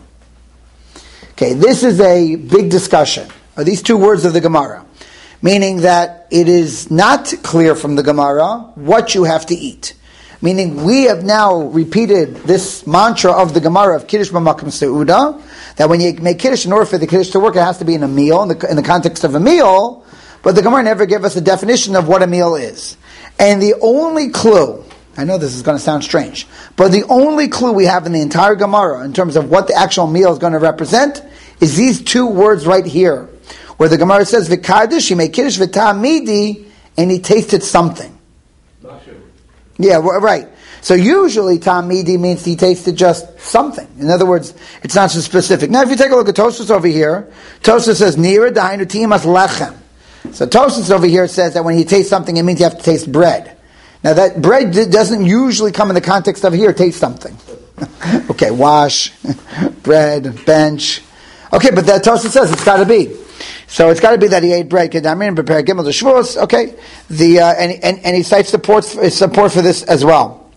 Okay, this is a big discussion. Are these two words of the Gemara? Meaning that it is not clear from the Gemara what you have to eat. Meaning we have now repeated this mantra of the Gemara of Kiddush b'makom seuda, that when you make Kiddush, in order for the Kiddush to work, it has to be in a meal, in the, in the context of a meal, but the Gemara never gave us a definition of what a meal is. And the only clue, I know this is going to sound strange, but the only clue we have in the entire Gemara in terms of what the actual meal is going to represent is these two words right here, where the Gemara says, "V'kadosh," he made Kiddush v'tam midi, and he tasted something. Not sure. Yeah, right. So usually tam midi means he tasted just something. In other words, it's not so specific. Now, if you take a look at Tosfos over here, Tosfos says, "Nira dahainu timas lechem." So Tosfos over here says that when you taste something, it means you have to taste bread. Now that bread doesn't usually come in the context of here, taste something. Okay, wash, bread, bench. Okay, but that Tosfos says it's got to be. So it's got to be that he ate bread. Kedamin prepare gimel to Shavuos. Okay, the uh, and, and and he cites support support for this as well.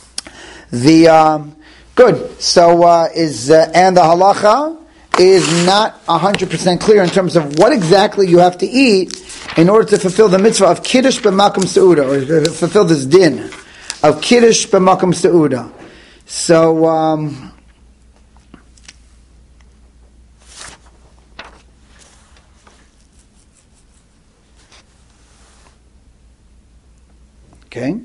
The um, good. So uh, is uh, and the halacha is not a hundred percent clear in terms of what exactly you have to eat in order to fulfill the mitzvah of Kiddush b'makom seuda, or fulfill this din of Kiddush b'makom seuda. So. Um, Okay.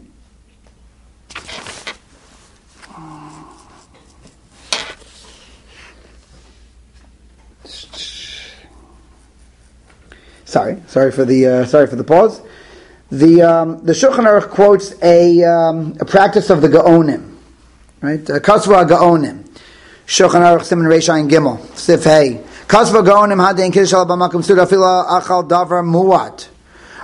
Sorry, sorry for the uh, sorry for the pause. The um, the Shulchan Aruch quotes a um, a practice of the Gaonim, right? Kasva Gaonim. Shulchan Aruch Siman Reish Ayin Gimel Sif Hey. Kasva Gaonim Hadein Kiddush Al B'Makom Seuda Afila Achal Davar Muat.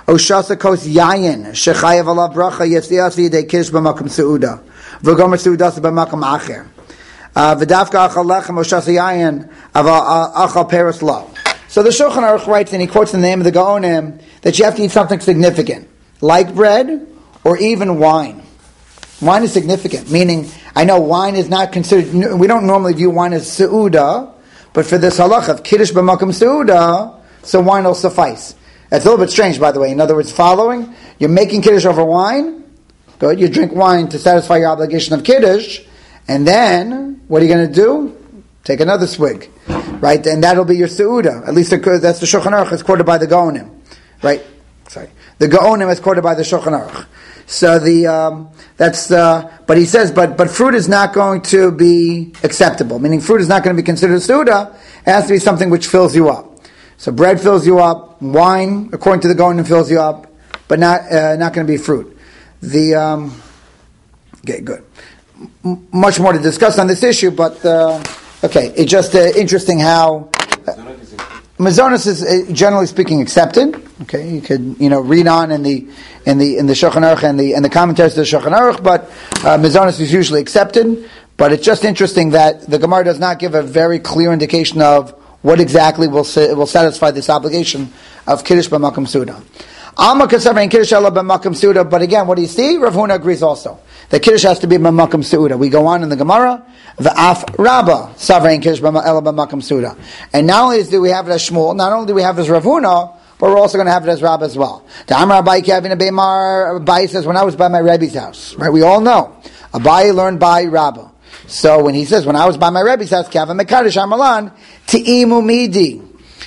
Oshasa kos yayin shechayev alav bracha yetzias v'yidei kiddush b'makom seuda v'gomer seudas b'makom acher v'dafka achal lechem oshasa yayin aval achal peros lo. So the Shulchan Aruch writes, and he quotes in the name of the Gaonim, that you have to eat something significant, like bread or even wine. Wine is significant, meaning, I know wine is not considered, we don't normally view wine as seuda, but for this halacha of kiddush b'makom seuda, so wine will suffice. That's a little bit strange, by the way. In other words, following, you're making kiddush over wine, good, you drink wine to satisfy your obligation of kiddush, and then, what are you going to do? Take another swig, right? And that'll be your seuda. At least that's the Shulchan Aruch, it's quoted by the Gaonim, right? Sorry. The Gaonim is quoted by the Shulchan Aruch. So the, um, that's, uh, but he says, but, but fruit is not going to be acceptable, meaning fruit is not going to be considered a seuda. It has to be something which fills you up. So bread fills you up, wine, according to the Gaonim, fills you up, but not, uh, not going to be fruit. The, um, okay, good. M- much more to discuss on this issue, but, uh, okay, it's just uh, interesting how uh, Mazonos is uh, generally speaking accepted. Okay, you could you know read on in the in the in the Shulchan Aruch and the and the commentaries to the Shulchan Aruch, but uh, Mazonos is usually accepted. But it's just interesting that the Gemara does not give a very clear indication of what exactly will sa- will satisfy this obligation of kiddush b'makom seuda. Alma kasaver and kiddush ela b'makom seuda. But again, what do you see? Rav Huna agrees also. The kiddush has to be b'makom seuda. We go on in the Gemara, v'af Rabba savrein kiddush ela b'makom seuda. And not only do we have it as Shmuel, not only do we have it as Rav Huna, but we're also going to have it as Rabba as well. The Amar Abai Kavin Abaymar Abai says, when I was by my Rebbe's house, right? We all know Abai learned by Rabba. So when he says, when I was by my Rebbe's house, Kavin Mekadosh Amalan Ti'imu Midi.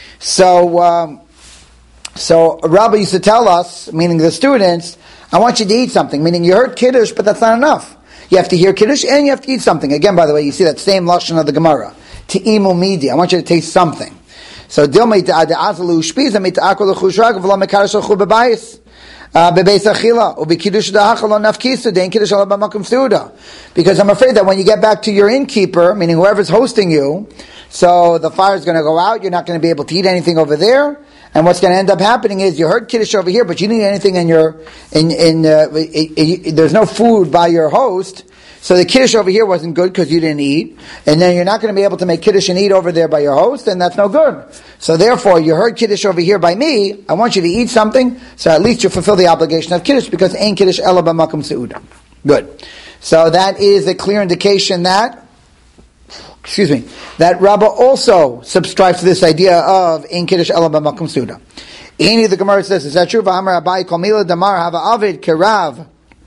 So um, so Rabba used to tell us, meaning the students, I want you to eat something, meaning you heard Kiddush, but that's not enough. You have to hear Kiddush and you have to eat something. Again, by the way, you see that same lashon of the Gemara. Ti'imu midi. I want you to taste something. So, Dilma Azalu Shpiza Mitakul Khushrag Vla Mekarash Khubabayis Bebeis Achila Ubi Kiddush Dahachal Nafkisu Dein Kiddush Alabamakum Seuda. Because I'm afraid that when you get back to your innkeeper, meaning whoever's hosting you, so the fire's going to go out, you're not going to be able to eat anything over there. And what's going to end up happening is you heard Kiddush over here, but you didn't eat anything in your, in, in, uh, it, it, it, there's no food by your host. So the Kiddush over here wasn't good because you didn't eat. And then you're not going to be able to make Kiddush and eat over there by your host, and that's no good. So therefore, you heard Kiddush over here by me, I want you to eat something, so at least you fulfill the obligation of Kiddush, because ain't Kiddush ela b'makom seuda. Good. So that is a clear indication that, excuse me, that Rabbah also subscribes to this idea of in Kiddush ela b'makom seuda. Any of the Gemara says, is that true? V'amar Abai kol mila damar hava avid kerav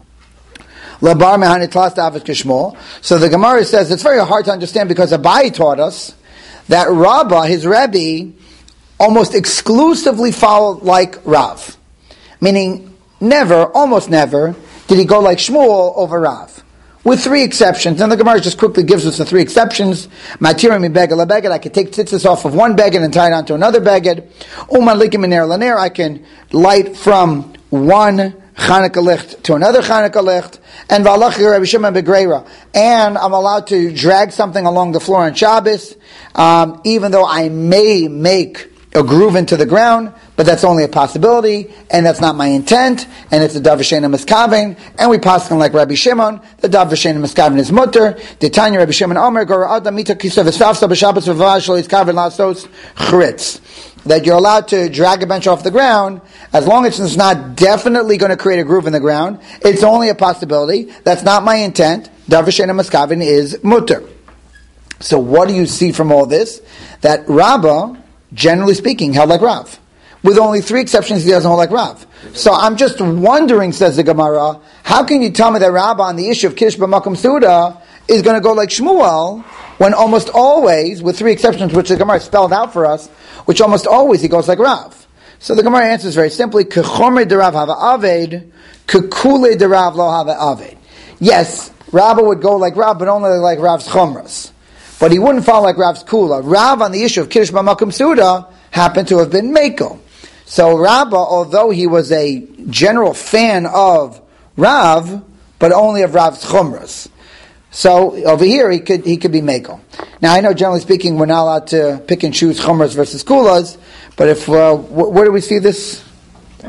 labar mehanitlas david kishmol. So the Gemara says it's very hard to understand because Abai taught us that Rabbah, his Rebbe, almost exclusively followed like Rav, meaning never, almost never, did he go like Shmuel over Rav. With three exceptions, and the Gemara just quickly gives us the three exceptions. Matira mi beged la beged, I can take tzitzis off of one beged and tie it onto another beged. Uman likim min ner laner, I can light from one Chanukah licht to another Chanukah licht. And v'alachi Rabbi Shimon begreira, and I'm allowed to drag something along the floor on Shabbos, um, even though I may make a groove into the ground, but that's only a possibility, and that's not my intent, and it's a dav v'sheina miskaven, and we pass on like Rabbi Shimon, the dav v'sheina miskaven is mutter, the Tanya Rabbi Shimon Omer, gora adam mita kisa v'safsa b'shabbos v'vash shlo yiskaven lasos chritz, that you're allowed to drag a bench off the ground, as long as it's not definitely going to create a groove in the ground, it's only a possibility, that's not my intent, dav v'sheina miskaven is mutter. So what do you see from all this? That Rabbah, generally speaking, held like Rav. With only three exceptions, he doesn't hold like Rav. So I'm just wondering, says the Gemara, how can you tell me that Rabbah on the issue of Kiddush b'makom seuda is going to go like Shmuel, when almost always, with three exceptions, which the Gemara spelled out for us, which almost always he goes like Rav. So the Gemara answers very simply, Kechomer de Rav hava aved, kekule de Rav lo hava aved. Yes, Rabbah would go like Rav, but only like Rav's chomras. But he wouldn't follow like Rav's kula. Rav on the issue of Kiddush b'makom seuda happened to have been Mekel. So Rabbah, although he was a general fan of Rav, but only of Rav's chumras. So over here he could he could be Mekel. Now I know generally speaking we're not allowed to pick and choose chumras versus kulas, but if uh, wh- where do we see this?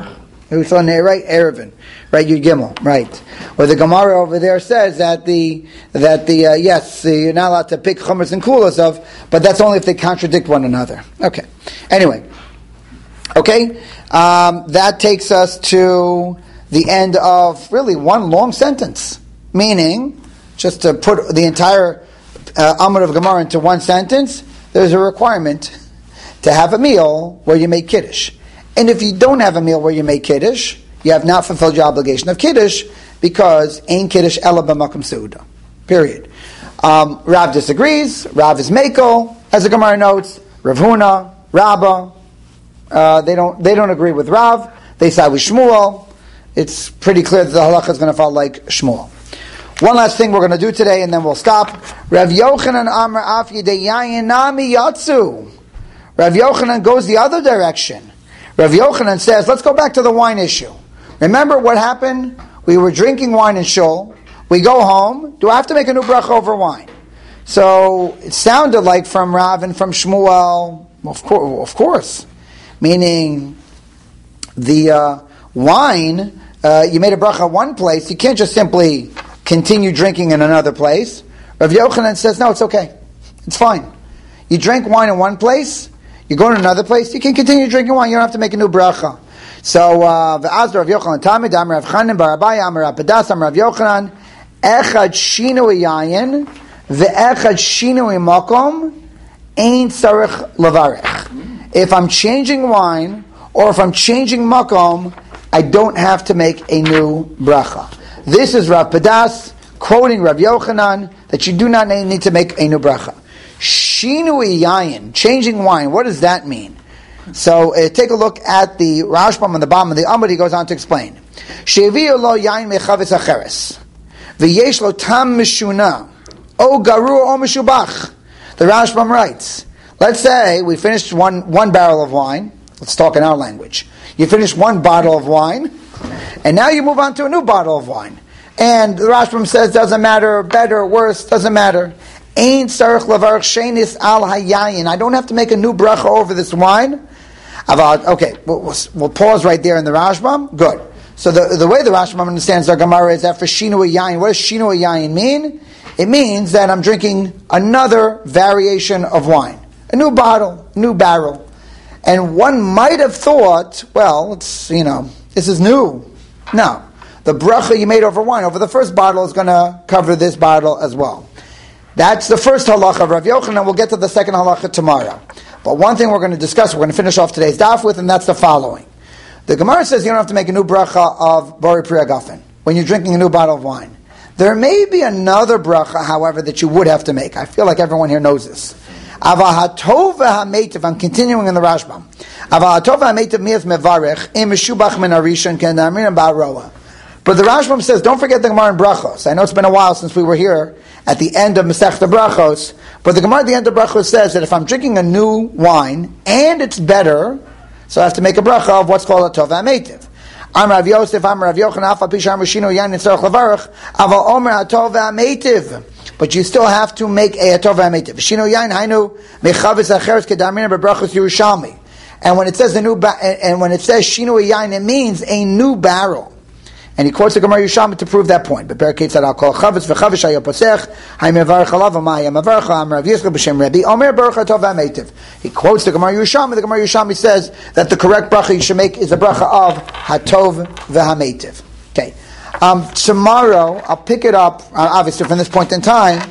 We saw right, Erevin, right, Yud Gimel, right. Where the Gemara over there says that the that the uh, yes, uh, you're not allowed to pick chumras and kulas of, but that's only if they contradict one another. Okay. Anyway, okay, um, that takes us to the end of really one long sentence, meaning just to put the entire uh, Amud of Gemara into one sentence. There's a requirement to have a meal where you make kiddush. And if you don't have a meal where you make kiddush, you have not fulfilled your obligation of kiddush because ain kiddush ela b'makom seuda. Period. Um, Rav disagrees. Rav is mekel, as the Gemara notes. Rav Huna, Rabbah, uh, they don't they don't agree with Rav. They side with Shmuel. It's pretty clear that the halacha is going to fall like Shmuel. One last thing we're going to do today, and then we'll stop. Rav Yochanan Amar Af Yidei Yayin Nami Yatsu. Rav Yochanan goes the other direction. Rav Yochanan says, let's go back to the wine issue. Remember what happened? We were drinking wine in Shul. We go home. Do I have to make a new bracha over wine? So it sounded like from Rav and from Shmuel, of course, of course. Meaning the uh, wine, uh, you made a bracha one place. You can't just simply continue drinking in another place. Rav Yochanan says, no, it's okay. It's fine. You drank wine in one place. You go to another place, you can continue drinking wine. You don't have to make a new bracha. So, v'az Rav Yochanan Tamid, Amar Rav Chanan Bar Abaye, Amar Rav Padas, Amar Rav Yochanan, echad shinui yayin, ve'echad shinui makom, ein tzarich levarech. If I'm changing wine, or if I'm changing makom, I don't have to make a new bracha. This is Rav Padas quoting Rav Yochanan that you do not need to make a new bracha. Shinui yayin, changing wine. What does that mean? So uh, take a look at the Rashbam on the bottom of the Amud. He goes on to explain. Shevi'u lo yayin mechavetz acheres, v'yesh lo tam mishuna, o garu o mishubach. The Rashbam writes, let's say we finished one one barrel of wine. Let's talk in our language. You finish one bottle of wine, and now you move on to a new bottle of wine. And the Rashbam says, doesn't matter, better, worse, doesn't matter. Ein tzarich levarach shenis al hayayin. I don't have to make a new bracha over this wine. Okay, we'll, we'll pause right there in the Rashbam. Good. So the, the way the Rashbam understands our Gemara is that for shinu yayin, what does shinu yayin mean? It means that I'm drinking another variation of wine. A new bottle, new barrel. And one might have thought, well, it's, you know, this is new. No. The bracha you made over wine, over the first bottle, is going to cover this bottle as well. That's the first halacha of Rav Yochanan. We'll get to the second halacha tomorrow. But one thing we're going to discuss, we're going to finish off today's daf with, and that's the following. The Gemara says you don't have to make a new bracha of Bori Pri Agafen when you're drinking a new bottle of wine. There may be another bracha, however, that you would have to make. I feel like everyone here knows this. Avahatov v'hameitiv, I'm continuing in the Rashbam. Avahatov v'hameitiv miyaz mevarech, im meshubach min harishon ken da'amirim ba'aroa. But the Rashbam says, don't forget the Gemara in Brachos. I know it's been a while since we were here at the end of Masechta Brachos, but the Gemara at the end of Brachos says that if I'm drinking a new wine and it's better, so I have to make a bracha of what's called a tov v'hameitiv. Am Rav Yosef, Am Rav Yochanan, Afa Pishar Mishino Yan Nitzarach Levarach, Aval Omer Hatov v'hameitiv. But you still have to make a Hatov v'hameitiv. Shino Yan Hainu Mechavetz Acheres Kedarmin Bebrachos Yerushalmi. And when it says a new, ba- and when it says Shino Yan, it means a new barrel. And he quotes the Gemara Yerushalmi to prove that point. But Berakei said, "I'll call Chavetz v'Chavetz Hayo Posech Haimevarach Alav Amaya Mavarach Am Rav Yisrael b'Shem Rabbi Omer Baruch Hatov v'hameitiv." He quotes the Gemara Yerushalmi. The Gemara Yerushalmi says that the correct bracha you should make is the bracha of Hatov v'hameitiv. Okay. Um, tomorrow I'll pick it up. Uh, obviously, from this point in time,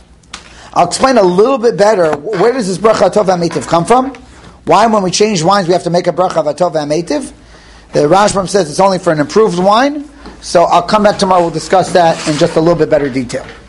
I'll explain a little bit better. Where does this bracha Hatov v'hameitiv come from? Why, when we change wines, we have to make a bracha of Hatov v'hameitiv? The Rashbam says it's only for an improved wine, so I'll come back tomorrow, we'll discuss that in just a little bit better detail.